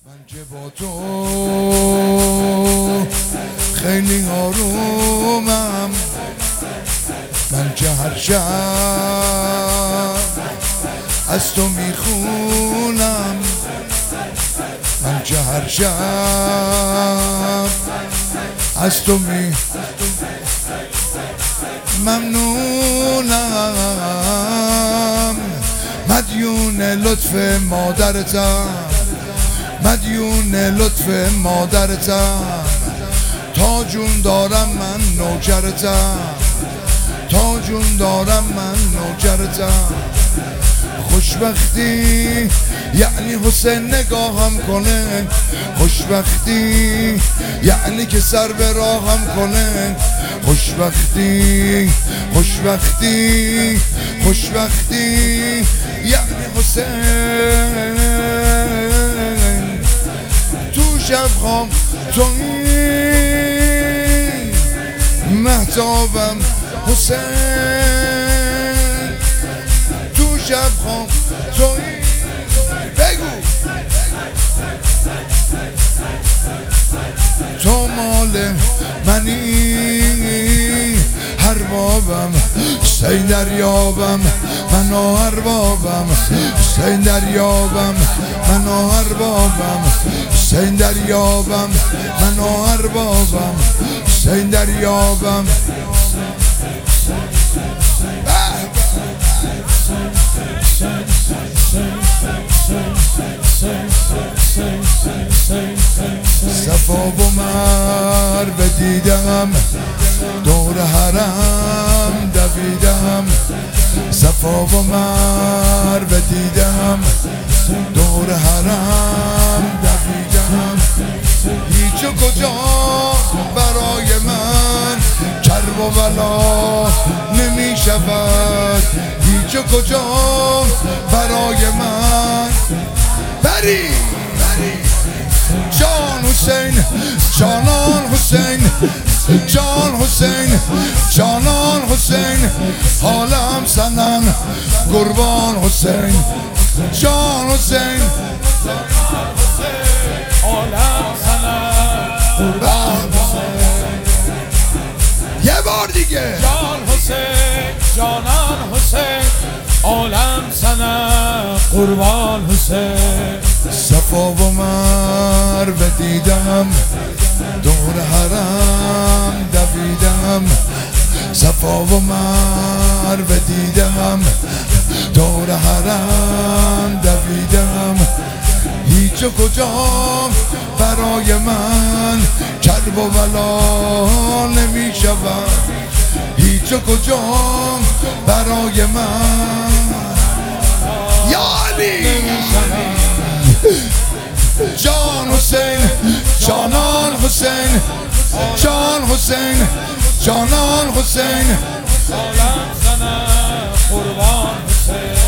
من که با تو خیلی آرومم، من که هر شب از تو میخونم، من که هر شب از تو ممنونم. مدیون لطف مادرتم، مدیون لطف مادرتم، تا جون دارم من نوکرتم، تا جون دارم من نوکرتم. خوشبختی یعنی حسین نگاهم کنه، خوشبختی یعنی که سر به راهم کنه، خوشبختی خوشبختی خوشبختی یعنی حسین تو شب خواب تویی مهتابم، حسین تو شب خواب تویی. بگو تو مال منی، هر بابم حسین دریابم، من و هر بابم حسین دریابم، من و هر بابم حسین دریابم، من و هر بابم حسین دریابم. صفا و مروه دیدم، دور حرم دویدم، صفا و مروه دیدم، دور حرم دویدم. هیچ و کجا برای من کرب و بلا نمی شود، هیچ و کجا برای من بری جان حسین، جانان حسین، جان حسین، جانان حسین، حالم سنن قربان حسین، جان حسین، حالم سنن قربان حسین. یه بار دیگه جان حسین، جانان حسین، عالم سنن قربان حسین. صفا و مروه دیدم، دور حرم دویدم، صفا و مروه دیدم، دور حرم دویدم. هیچ و کجا برای من کرب و بلا نمی شود، هیچ و کجا برای من یا علی. جان حسین، جانان حسین، جان حسین، جانان حسین، عالم سنن قربان حسین.